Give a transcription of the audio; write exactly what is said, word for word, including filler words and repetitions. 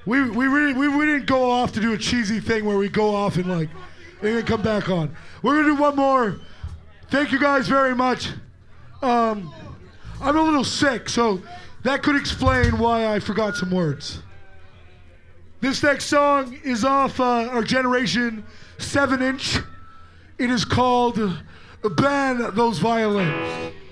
We we really, we we didn't go off to do a cheesy thing where we go off and like and then come back on. We're gonna do one more. Thank you guys very much. Um, I'm a little sick, so that could explain why I forgot some words. This next song is off uh, our Generation seven inch. It is called Ban Those Violins.